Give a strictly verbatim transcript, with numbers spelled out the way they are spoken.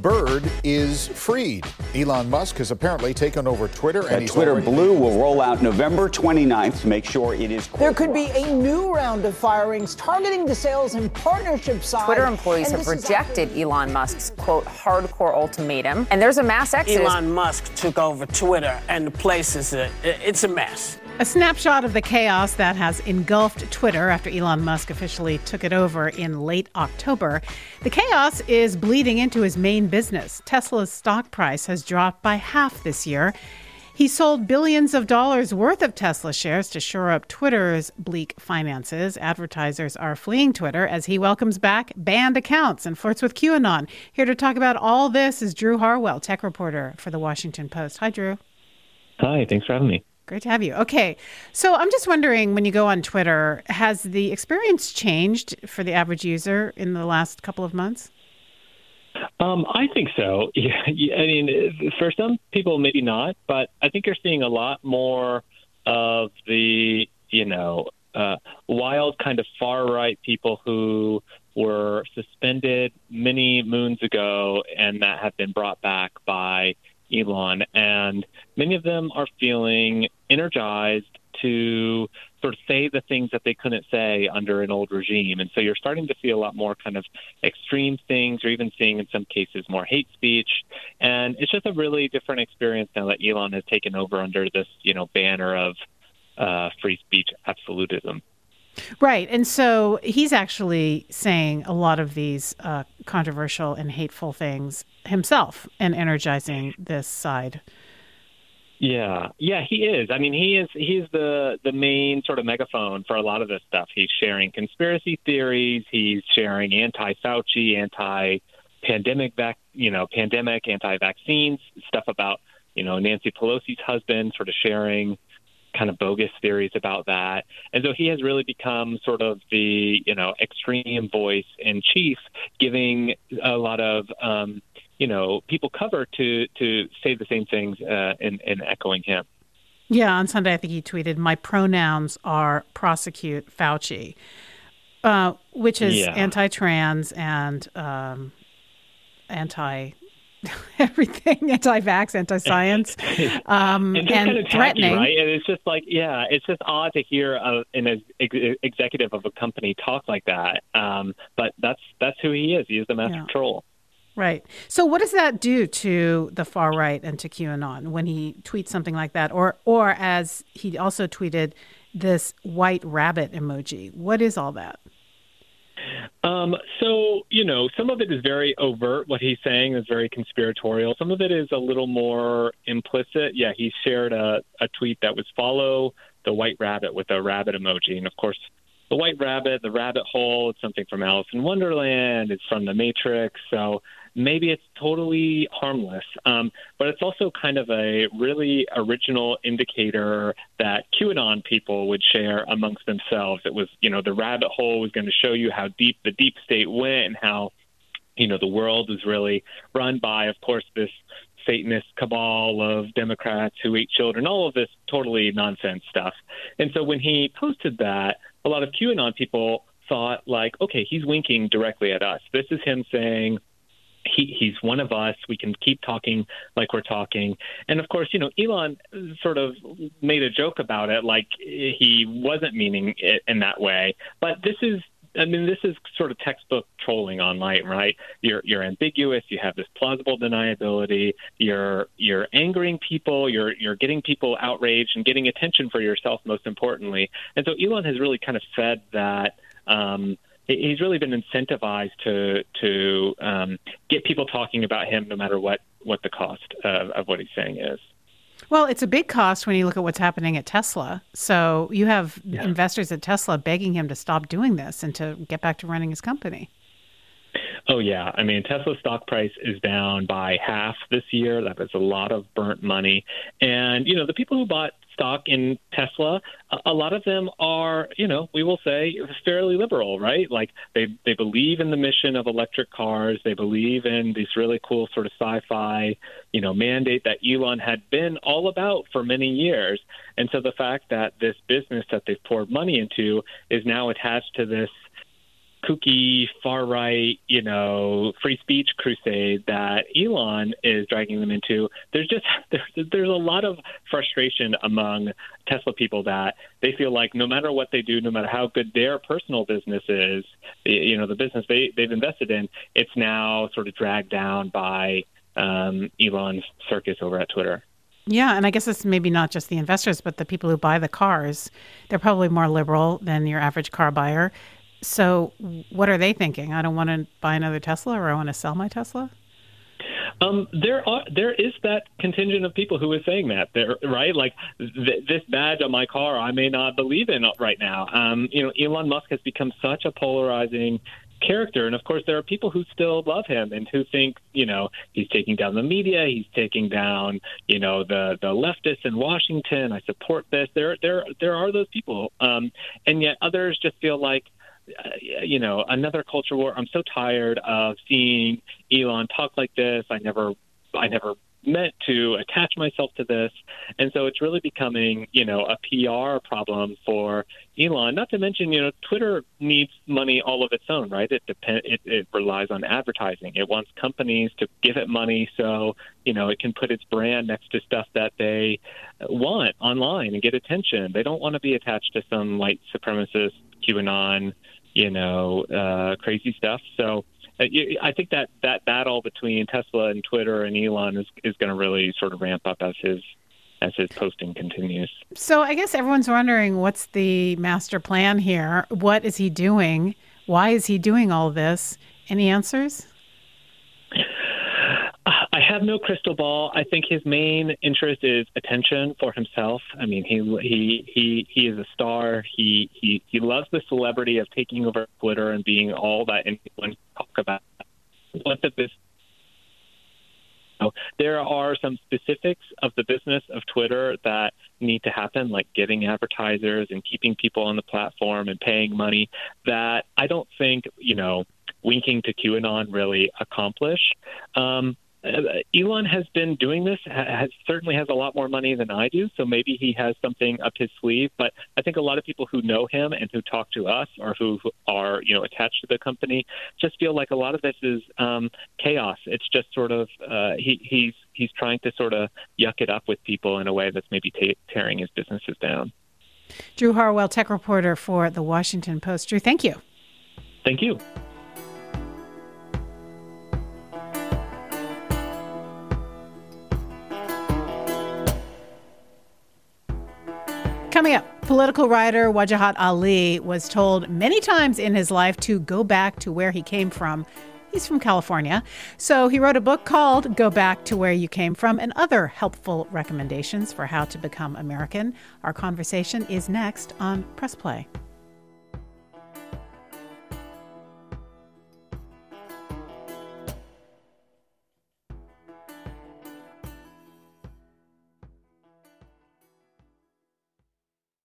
bird is freed. Elon Musk has apparently taken over Twitter. And he's Twitter already... Blue will roll out November twenty-ninth to make sure it is. There could be a new round of firings targeting the sales and partnership side. Twitter employees have rejected after... Elon Musk's, quote, hardcore ultimatum. And there's a mass exodus. Elon Musk took over Twitter, and the place is a, it's a mess. A snapshot of the chaos that has engulfed Twitter after Elon Musk officially took it over in late October. The chaos is bleeding into his main business. Tesla's stock price has dropped by half this year. He sold billions of dollars worth of Tesla shares to shore up Twitter's bleak finances. Advertisers are fleeing Twitter as he welcomes back banned accounts and flirts with QAnon. Here to talk about all this is Drew Harwell, tech reporter for The Washington Post. Hi, Drew. Hi, thanks for having me. Great to have you. Okay, so I'm just wondering, when you go on Twitter, has the experience changed for the average user in the last couple of months? Um, I think so. Yeah, I mean, for some people, maybe not, but I think you're seeing a lot more of the, you know, uh, wild kind of far-right people who were suspended many moons ago and that have been brought back by Elon, and many of them are feeling energized to sort of say the things that they couldn't say under an old regime. And so you're starting to see a lot more kind of extreme things. You're even seeing in some cases more hate speech. And it's just a really different experience now that Elon has taken over under this, you know, banner of uh, free speech absolutism. Right. And so he's actually saying a lot of these uh, controversial and hateful things himself and energizing this side. Yeah, yeah, he is. I mean, he is. He's the the main sort of megaphone for a lot of this stuff. He's sharing conspiracy theories. He's sharing anti-Fauci, anti-pandemic, vac, you know, pandemic, anti-vaccines stuff about, you know, Nancy Pelosi's husband, sort of sharing kind of bogus theories about that. And so he has really become sort of the, you know, extreme voice in chief, giving a lot of, um, you know, people cover to to say the same things uh, and, and echoing him. Yeah, on Sunday, I think he tweeted, "My pronouns are prosecute Fauci," uh, which is yeah. anti-trans and um, anti- everything, anti-vax, anti-science, um, and, and kind of threatening. Tacky, right? And it's just like, yeah, it's just odd to hear uh, an ex- executive of a company talk like that. Um, but that's that's who he is. He is the master yeah. troll. Right. So what does that do to the far right and to QAnon when he tweets something like that? Or, or as he also tweeted, this white rabbit emoji. What is all that? Um, so, you know, some of it is very overt. What he's saying is very conspiratorial. Some of it is a little more implicit. Yeah, he shared a, a tweet that was follow the white rabbit with a rabbit emoji. And, of course, the white rabbit, the rabbit hole, it's something from Alice in Wonderland. It's from The Matrix. So maybe it's totally harmless. Um, but it's also kind of a really original indicator that QAnon people would share amongst themselves. It was, you know, the rabbit hole was going to show you how deep the deep state went and how, you know, the world is really run by, of course, this Satanist cabal of Democrats who eat children, all of this totally nonsense stuff. And so when he posted that, a lot of QAnon people thought like, okay, he's winking directly at us. This is him saying, He, he's one of us. We can keep talking like we're talking. And, of course, you know, Elon sort of made a joke about it, like he wasn't meaning it in that way. But this is, I mean, this is sort of textbook trolling online, right? You're you're ambiguous. You have this plausible deniability. You're you're angering people. You're you're getting people outraged and getting attention for yourself, most importantly. And so Elon has really kind of fed that. Um, He's really been incentivized to to um, get people talking about him, no matter what, what the cost of, of what he's saying is. Well, it's a big cost when you look at what's happening at Tesla. So you have yeah. investors at Tesla begging him to stop doing this and to get back to running his company. Oh, yeah. I mean, Tesla's stock price is down by half this year. That is a lot of burnt money. And, you know, the people who bought stock in Tesla, a lot of them are, you know, we will say fairly liberal, right? Like they, they believe in the mission of electric cars. They believe in this really cool sort of sci-fi, you know, mandate that Elon had been all about for many years. And so the fact that this business that they've poured money into is now attached to this kooky, far-right, you know, free speech crusade that Elon is dragging them into, there's just there's, there's a lot of frustration among Tesla people that they feel like no matter what they do, no matter how good their personal business is, you know, the business they, they've invested in, it's now sort of dragged down by um, Elon's circus over at Twitter. Yeah, and I guess it's maybe not just the investors, but the people who buy the cars. They're probably more liberal than your average car buyer. So what are they thinking? I don't want to buy another Tesla, or I want to sell my Tesla? Um, there are there is that contingent of people who is saying that, there, right? Like th- this badge on my car, I may not believe in right now. Um, you know, Elon Musk has become such a polarizing character, and of course, there are people who still love him and who think, you know, he's taking down the media, he's taking down, you know, the the leftists in Washington. I support this. There, there, there are those people, um, and yet others just feel like, Uh, you know, another culture war. I'm so tired of seeing Elon talk like this. I never, I never meant to attach myself to this. And so it's really becoming, you know, a P R problem for Elon. Not to mention, you know, Twitter needs money all of its own, right? It depend, it, it relies on advertising. It wants companies to give it money so, you know, it can put its brand next to stuff that they want online and get attention. They don't want to be attached to some white supremacist QAnon, you know, uh, crazy stuff. So uh, I think that that battle between Tesla and Twitter and Elon is, is going to really sort of ramp up as his as his posting continues. So I guess everyone's wondering, what's the master plan here? What is he doing? Why is he doing all this? Any answers? I have no crystal ball. I think his main interest is attention for himself. I mean, he he he he is a star. He he he loves the celebrity of taking over Twitter and being all that anyone can talk about. What the business? So there are some specifics of the business of Twitter that need to happen, like getting advertisers and keeping people on the platform and paying money, that I don't think, you know, winking to QAnon really accomplish. Um, Elon has been doing this, has, certainly has a lot more money than I do, so maybe he has something up his sleeve. But I think a lot of people who know him and who talk to us or who are, you know, attached to the company just feel like a lot of this is um, chaos. It's just sort of uh, he, he's he's trying to sort of yuck it up with people in a way that's maybe ta- tearing his businesses down. Drew Harwell, tech reporter for The Washington Post. Drew, thank you. Thank you. Coming up, political writer Wajahat Ali was told many times in his life to go back to where he came from. He's from California, so he wrote a book called Go Back to Where You Came From and other helpful recommendations for how to become American. Our conversation is next on Press Play.